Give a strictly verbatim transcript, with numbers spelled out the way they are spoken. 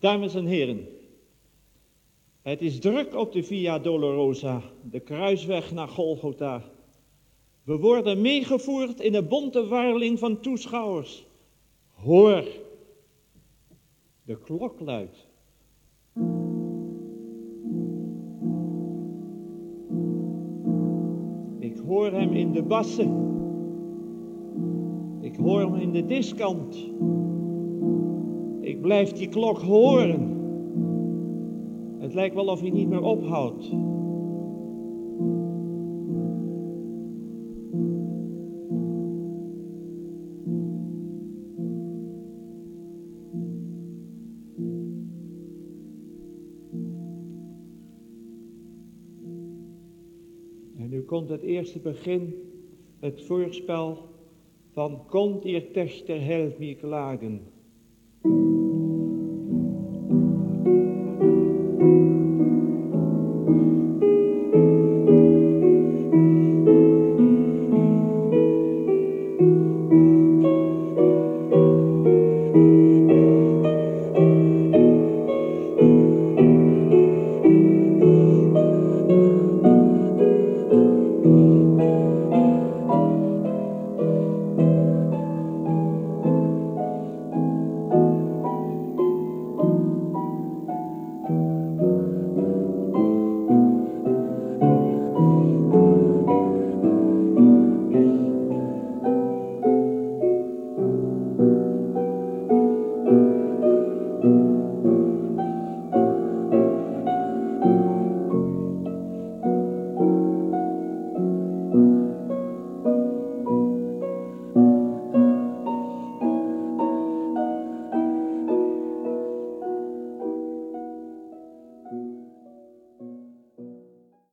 Dames en heren, het is druk op de Via Dolorosa, de kruisweg naar Golgotha. We worden meegevoerd in een bonte warreling van toeschouwers. Hoor, de klok luidt. Ik hoor hem in de bassen. Ik hoor hem in de diskant. Ik blijf die klok horen. Het lijkt wel of hij niet meer ophoudt. En nu komt het eerste begin, het voorspel van Komt ihr Töchter, helft mir klagen.